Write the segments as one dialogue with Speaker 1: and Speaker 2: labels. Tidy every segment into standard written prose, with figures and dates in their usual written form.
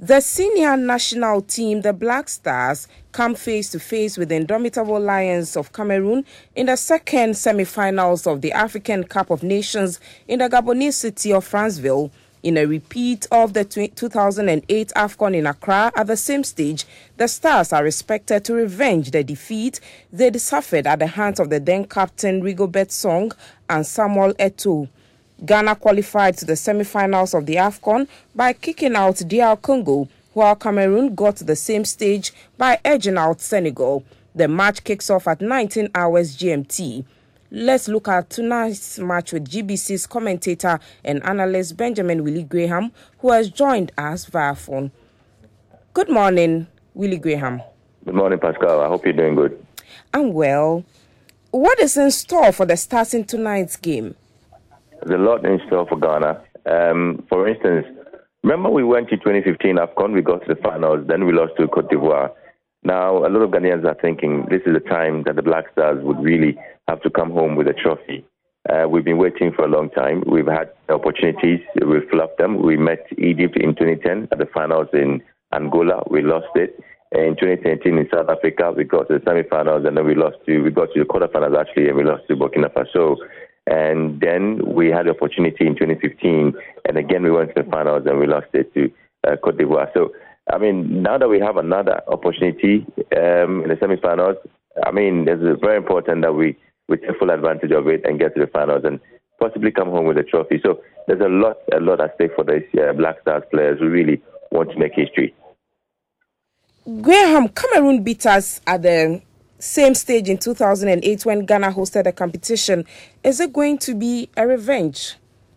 Speaker 1: The senior national team, the Black Stars, come face-to-face with the indomitable Lions of Cameroon in the second semi-finals of the African Cup of Nations in the Gabonese city of Franceville. In a repeat of the 2008 AFCON in Accra, at the same stage, the Stars are expected to revenge the defeat they suffered at the hands of the then-captain Rigobert Song and Samuel Eto'o. Ghana qualified to the semi-finals of the AFCON by kicking out DR Congo, while Cameroon got to the same stage by edging out Senegal. The match kicks off at 19 hours GMT. Let's look at tonight's match with GBC's commentator and analyst Benjamin Willie Graham, who has joined us via phone. Good morning, Willie Graham.
Speaker 2: Good morning, Pascal. I hope you're doing good.
Speaker 1: I'm well. What is in store for the Stars in tonight's game?
Speaker 2: There's a lot in store for Ghana. For instance, remember we went to 2015 AFCON, we got to the finals, then we lost to Cote d'Ivoire. Now, a lot of Ghanaians are thinking this is the time that the Black Stars would really have to come home with a trophy. We've been waiting for a long time. We've had opportunities. We've fluffed them. We met Egypt in 2010 at the finals in Angola. We lost it. In 2013 in South Africa, we got to the semi-finals, and then we got to the quarterfinals, actually, and we lost to Burkina Faso. And then we had the opportunity in 2015, and again we went to the finals and we lost it to Cote d'Ivoire. So, I mean, now that we have another opportunity in the semi-finals, I mean, it's very important that we take full advantage of it and get to the finals and possibly come home with a trophy. So there's a lot at stake for these Black Stars players who really want to make history.
Speaker 1: Graham, Cameroon beat us at the same stage in 2008 when Ghana hosted the competition. Is it going to be a revenge?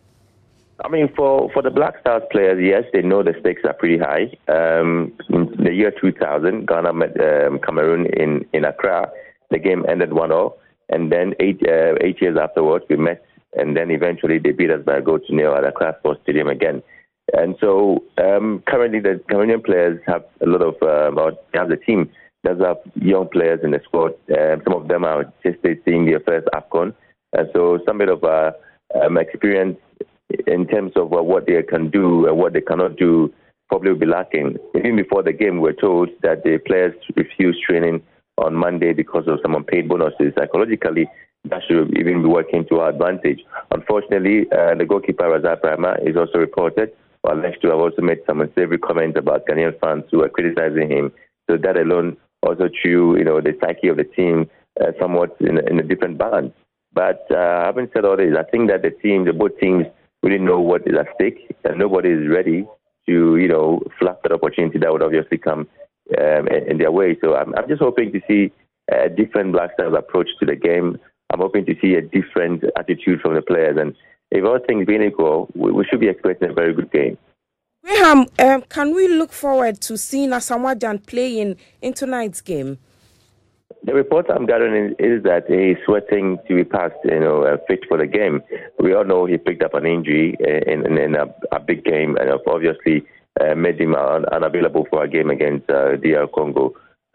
Speaker 2: I mean, for the Black Stars players, yes, they know the stakes are pretty high. In the year 2000, Ghana met Cameroon in Accra. The game ended 1-0, and then eight years afterwards, we met, and then eventually they beat us by a goal to nil at Accra Sports Stadium again. And so currently the Cameroonian players have a lot of, they have the team. There's young players in the squad. Some of them are just seeing their first AFCON. And so some bit of experience in terms of what they can do and what they cannot do probably will be lacking. Even before the game, we were told that the players refused training on Monday because of some unpaid bonuses. Psychologically, that should even be working to our advantage. Unfortunately, the goalkeeper, Razak Brahma, is also reported, or alleged to have also made some unsavory comments about Ghanaian fans who are criticizing him. So that alone also threw, the psyche of the team somewhat in a different balance. But having said all this, I think that both teams really know what is at stake, and nobody is ready to, fluff that opportunity that would obviously come in their way. So I'm just hoping to see a different Black Stars approach to the game. I'm hoping to see a different attitude from the players. And if all things being equal, we should be expecting a very good game.
Speaker 1: Graham, can we look forward to seeing Asamoah Gyan play in tonight's game?
Speaker 2: The report I'm gathering is that he's sweating to be past, fit for the game. We all know he picked up an injury in a big game, and obviously made him unavailable for a game against DR Congo.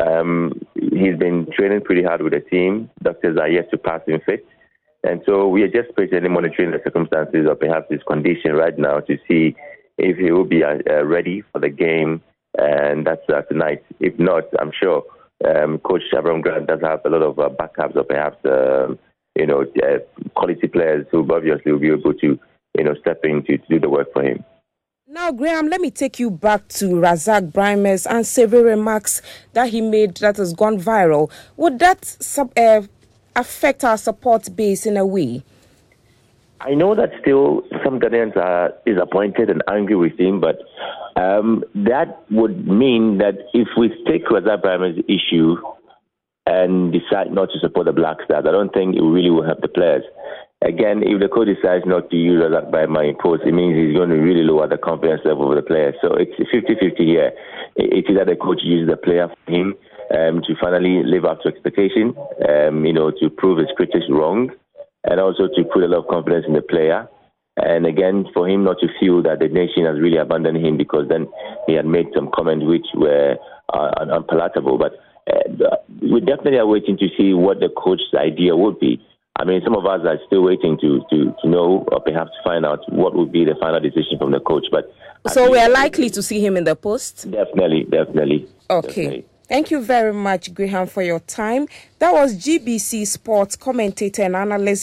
Speaker 2: He's been training pretty hard with the team. Doctors are yet to pass him fit. And so we are just patiently monitoring the circumstances of perhaps his condition right now to see if he will be ready for the game, and that's tonight. If not, I'm sure Coach Avram Grant does have a lot of backups, or perhaps quality players who obviously will be able to step in to do the work for him.
Speaker 1: Now, Graham, let me take you back to Razak Brahma's unsavory remarks that he made that has gone viral. Would that affect our support base in a way?
Speaker 2: I know that still some Ghanaians are disappointed and angry with him, but that would mean that if we take Razak Brahma's issue and decide not to support the Black Stars, I don't think it really will help the players. Again, if the coach decides not to use Razak Brahma in post, it means he's going to really lower the confidence level of the players. So it's 50-50 here. It's either the coach uses the player for him to finally live up to expectation, to prove his critics wrong, and also to put a lot of confidence in the player. And again, for him not to feel that the nation has really abandoned him because then he had made some comments which were unpalatable. But we definitely are waiting to see what the coach's idea would be. I mean, some of us are still waiting to know or perhaps to find out what would be the final decision from the coach. But
Speaker 1: so we are likely to see him in the post?
Speaker 2: Definitely.
Speaker 1: Okay.
Speaker 2: Definitely.
Speaker 1: Thank you very much, Graham, for your time. That was GBC Sports commentator and analyst